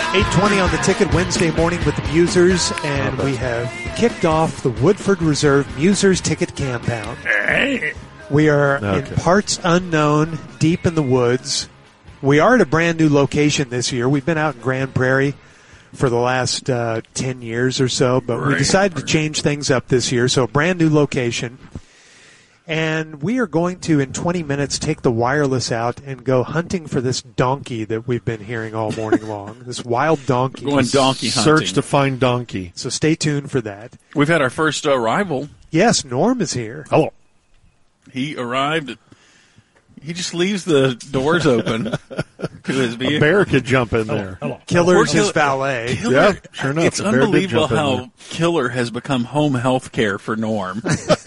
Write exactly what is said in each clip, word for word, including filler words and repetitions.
eight twenty on the Ticket Wednesday morning with the Musers, and we have kicked off the Woodford Reserve Musers Ticket Compound. We are okay. in parts unknown, deep in the woods. We are at a brand new location this year. We've been out in Grand Prairie for the last uh, ten years or so, but we decided to change things up this year, so a brand new location. And we are going to, in twenty minutes, take the wireless out and go hunting for this donkey that we've been hearing all morning long. This wild donkey. We're going donkey hunting. Search to find donkey. So stay tuned for that. We've had our first uh, arrival. Yes, Norm is here. Hello. He arrived. At, he just leaves the doors open to his vehicle. A bear could jump in there. Hello. Hello. Killer's his valet. Killer, yeah, sure enough. It's unbelievable how Killer has become home health care for Norm.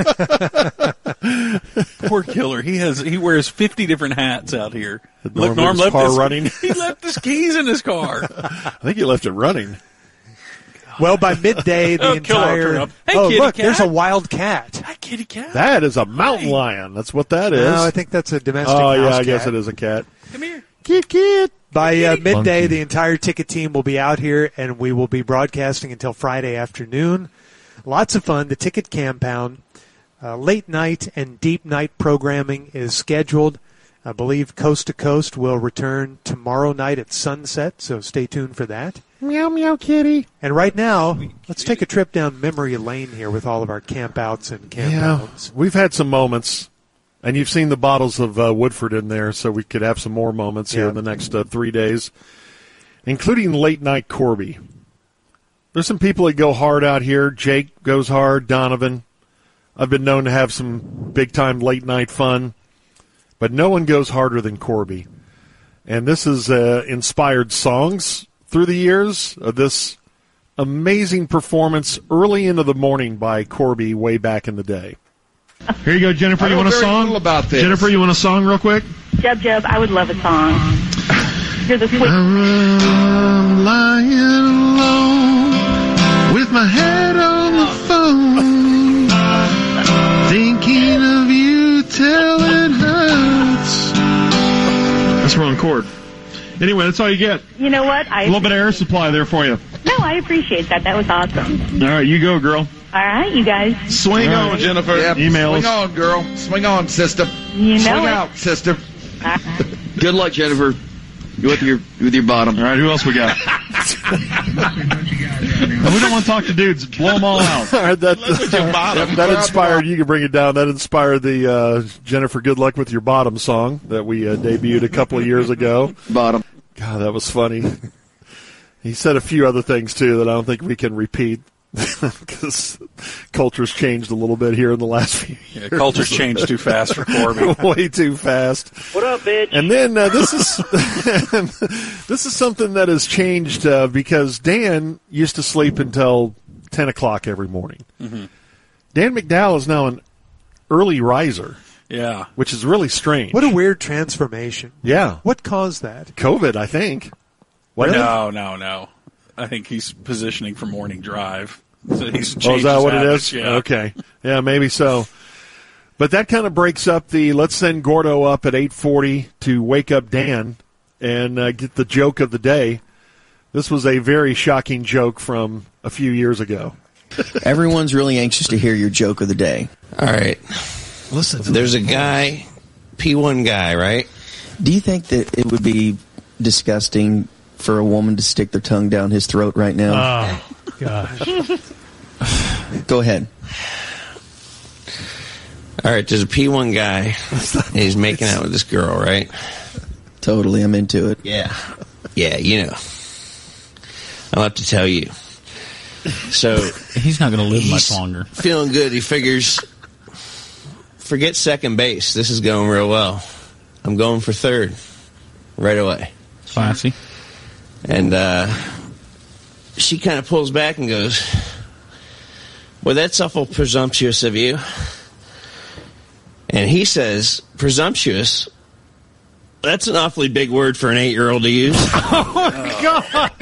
Poor Killer. He has he wears fifty different hats out here. Look, Norm left car his running. He left his keys in his car. I think he left it running. Well, by midday, the oh, entire. Hey, oh, kitty look, cat. there's a wild cat. Hi, kitty cat. That is a mountain Hi. lion. That's what that is. No, I think that's a domestic. Oh, yeah, house I cat. guess it is a cat. Come here. Kit, kit. By uh, midday, Monkey. the entire ticket team will be out here, and we will be broadcasting until Friday afternoon. Lots of fun. The Ticket Compound, uh, late night and deep night programming is scheduled. I believe Coast to Coast will return tomorrow night at sunset, so stay tuned for that. Meow, meow, kitty. And right now, let's take a trip down memory lane here with all of our campouts and campouts. Yeah, we've had some moments, and you've seen the bottles of uh, Woodford in there, so we could have some more moments here yeah. in the next uh, three days, including late night Corby. There's some people that go hard out here. Jake goes hard, Donovan. I've been known to have some big-time late-night fun, but no one goes harder than Corby. And this has uh, inspired songs through the years of this amazing performance early into the morning by Corby way back in the day. Here you go, Jennifer. You want a song? About this. Jennifer, you want a song real quick? Jub Jub, I would love a song. Here's the sweet. I'm lying alone with my head on the phone, thinking of you till it hurts. That's wrong chord. Anyway, that's all you get. You know what? I A little bit of air supply there for you. No, I appreciate that. That was awesome. All right, you go, girl. All right, you guys. Swing on, on, Jennifer. Yep. Email Swing us. on, girl. Swing on, sister. You know Swing it. out, sister. Uh-huh. Good luck, Jennifer. You with your with your bottom. All right, who else we got? We don't want to talk to dudes. Blow them all out. All right, that, that, that inspired, you can bring it down, that inspired the uh, Jennifer Good Luck With Your Bottom song that we uh, debuted a couple of years ago. Bottom. God, that was funny. He said a few other things, too, that I don't think we can repeat because culture's changed a little bit here in the last few years. Yeah, culture's changed too fast for Corby. Way too fast. What up, bitch? And then uh, this is this is something that has changed uh, because Dan used to sleep until ten o'clock every morning. Mm-hmm. Dan McDowell is now an early riser. Yeah. Which is really strange. What a weird transformation. Yeah. What caused that? COVID, I think. What? No, no, no. I think he's positioning for morning drive. So he's Oh, is that what habits, it is? Yeah. Okay. Yeah, maybe so. But that kind of breaks up the let's send Gordo up at eight forty to wake up Dan and uh, get the joke of the day. This was a very shocking joke from a few years ago. Everyone's really anxious to hear your joke of the day. All right. Listen, there's a guy, P one guy, right? Do you think that it would be disgusting for a woman to stick their tongue down his throat right now? Oh, gosh. Go ahead. All right, there's a P one guy, and he's making out with this girl, right? Totally, I'm into it. Yeah. Yeah, you know. I'll have to tell you. So he's not going to live much longer. Feeling good. He figures, forget second base. This is going real well. I'm going for third right away. Classy. And uh, she kind of pulls back and goes, well, that's awful presumptuous of you. And he says, presumptuous? That's an awfully big word for an eight-year-old to use. Oh, God.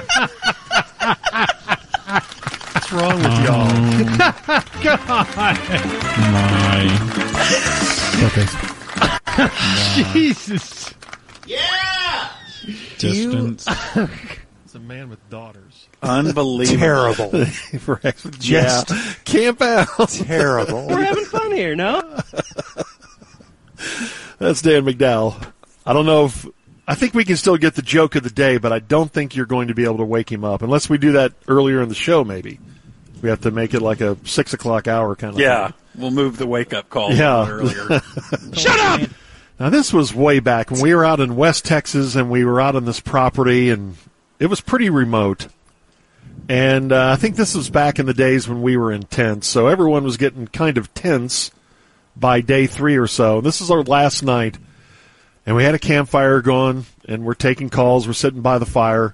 What's wrong with um, y'all? God. My. Okay. Jesus. Yeah! Distance. It's a man with daughters. Unbelievable. Terrible. For ex- Just yeah. Camp out. Terrible. We're having fun here, no? That's Dan McDowell. I don't know if I think we can still get the joke of the day, but I don't think you're going to be able to wake him up unless we do that earlier in the show. Maybe we have to make it like a six o'clock hour kind of Yeah, thing. we'll move the wake up call Yeah. earlier. Shut up! Now this was way back when we were out in West Texas and we were out on this property and it was pretty remote. And uh, I think this was back in the days when we were in tents, so everyone was getting kind of tense by day three or so. This is our last night, and we had a campfire going, and we're taking calls. We're sitting by the fire.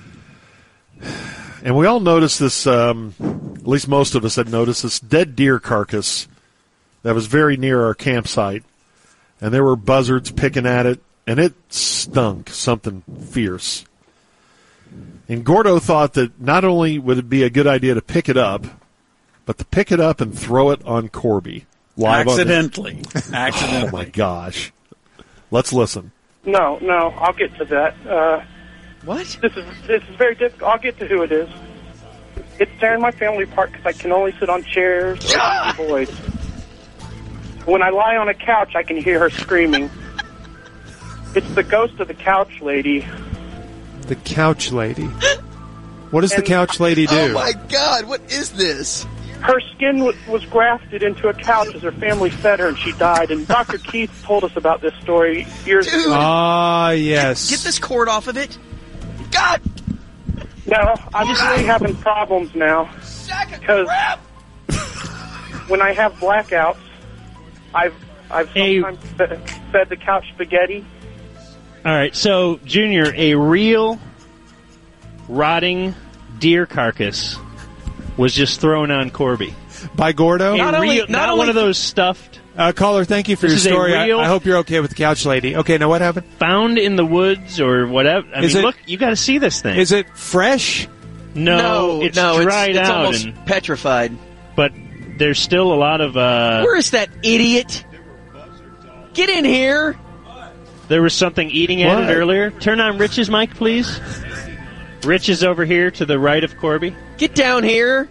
And we all noticed this, um, at least most of us had noticed this dead deer carcass that was very near our campsite. And there were buzzards picking at it, and it stunk something fierce. And Gordo thought that not only would it be a good idea to pick it up, but to pick it up and throw it on Corby. Live Accidentally. On the- Accidentally. Oh, my gosh. Let's listen. No, no, I'll get to that. Uh, what? This is this is very difficult. I'll get to who it is. It's tearing my family apart because I can only sit on chairs or hear the voice. When I lie on a couch, I can hear her screaming. It's the ghost of the couch lady. The couch lady. What does And- the couch lady do? Oh my God! What is this? Her skin was, was grafted into a couch as her family fed her, and she died. And Doctor Keith told us about this story years ago. Ah, yes. Get this cord off of it. God! No, I'm really having problems now. Because when I have blackouts, I've I've Hey. sometimes fed, fed the couch spaghetti. All right, so, Junior, a real rotting deer carcass was just thrown on Corby. By Gordo? A Not real, only- not, not one only- of those stuffed. Uh, caller, thank you for This your is a story. I, real- I hope you're okay with the couch lady. Okay, now what happened? Found in the woods or whatever. I Is mean, it- look, you got to see this thing. Is it fresh? No, No, it's no, it's- dried it's out. almost and, petrified. But there's still a lot of. Uh, Where is that idiot? Get in here! There was something eating at What? it earlier. Turn on Rich's mic, please. Rich is over here to the right of Corby. Get down here!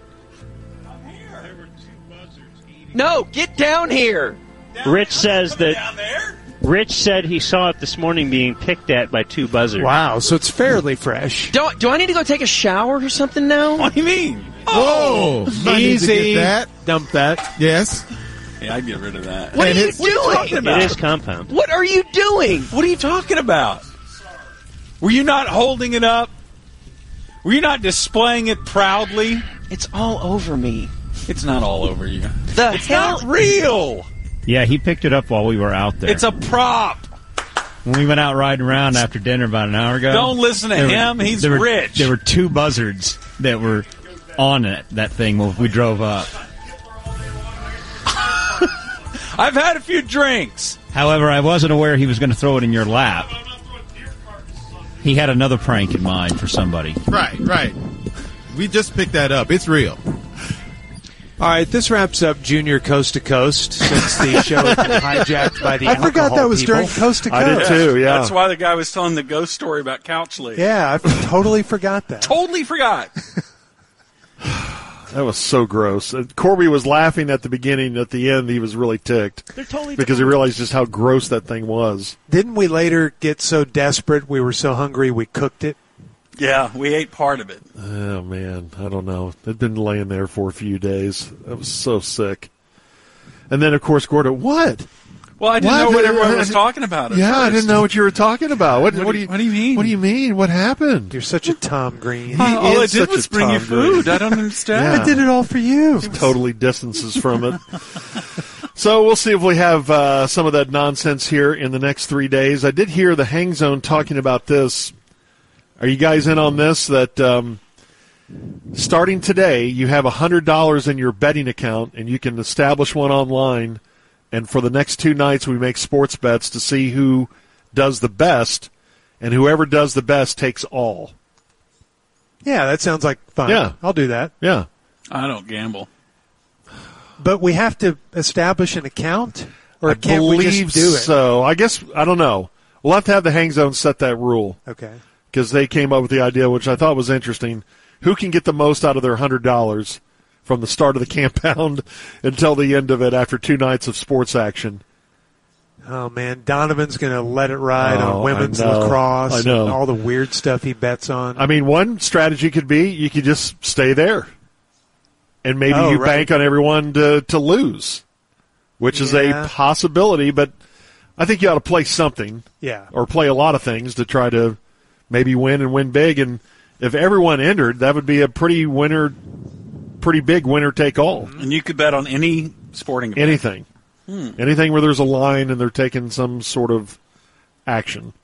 No, get down here! Rich says that. Rich said he saw it this morning being picked at by two buzzards. Wow, so it's fairly fresh. Do, do I need to go take a shower or something now? What do you mean? Whoa! I need to Easy. get that. Dump that. Yes. Yeah, I'd get rid of that. What And are you it's- What are you doing? talking about? It is compound. What are you doing? What are you talking about? Were you not holding it up? Were you not displaying it proudly? It's all over me. It's not all over you. The It's hell? not real. Yeah, he picked it up while we were out there. It's a prop. When we went out riding around after dinner about an hour ago. Don't listen to there him. Were, He's there were, rich. There were two buzzards that were on it, that thing when we drove up. I've had a few drinks. However, I wasn't aware he was going to throw it in your lap. He had another prank in mind for somebody. Right, right. We just picked that up. It's real. All right, this wraps up Junior Coast to Coast since the show has been hijacked by the I forgot alcohol that was people. during Coast to Coast. I did too, yeah. That's why the guy was telling the ghost story about Couch Lady. Yeah, I totally forgot that. Totally forgot. That was so gross. Uh, Corby was laughing at the beginning. At the end, he was really ticked They're totally because he realized just how gross that thing was. Didn't we later get so desperate we were so hungry we cooked it? Yeah, we ate part of it. Oh, man. I don't know. It'd been laying there for a few days. I was so sick. And then, of course, Gordo, what? Well, I didn't What? know what everyone was talking about at Yeah, I first. didn't know what you were talking about. What, What what, do do you- you, what do you mean? What do you mean? What happened? You're such a Tom Green. He All I is did such was a bring you Tom Green. food. I don't understand. Yeah. I did it all for you. Totally distances from it. So we'll see if we have uh, some of that nonsense here in the next three days. I did hear the Hang Zone talking about this. Are you guys in on this? That um, starting today, you have one hundred dollars in your betting account, and you can establish one online. And for the next two nights, we make sports bets to see who does the best, and whoever does the best takes all. Yeah, that sounds like fun. Yeah. I'll do that. Yeah. I don't gamble. But we have to establish an account? Or I can't we believe just do it? so. I guess, I don't know. We'll have to have the Hang Zone set that rule. Okay. because they came up with the idea, which I thought was interesting. Who can get the most out of their one hundred dollars from the start of the compound until the end of it after two nights of sports action? Oh, man, Donovan's going to let it ride Oh, on women's I know. lacrosse I know. and all the weird stuff he bets on. I mean, one strategy could be you could just stay there, and maybe Oh, you right. bank on everyone to, to lose, which is Yeah. a possibility, but I think you ought to play something. Yeah. Or play a lot of things to try to maybe win and win big. And if everyone entered, that would be a pretty winner, pretty big winner take all. And you could bet on any sporting event. Anything. Hmm. Anything where there's a line and they're taking some sort of action.